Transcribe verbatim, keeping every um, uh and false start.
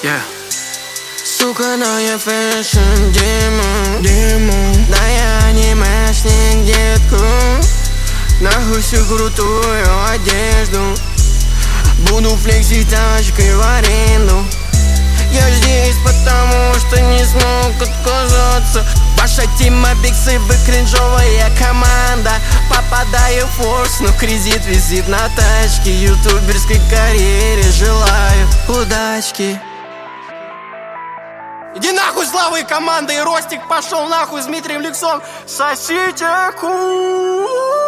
Yeah. Сука, но я фэшн демон, демон. Да я анимешник, детку. Нахуй всю крутую одежду. Буду флексить тачкой в аренду. Я здесь потому что не смог отказаться. Ваша тима биксы, вы кринжовая команда. Попадаю в форс, но кредит визит на тачке. Ютуберской карьере желаю удачки. Иди нахуй, Слава и команда, и Ростик пошел нахуй с Дмитрием Ликсом. Сосите ку.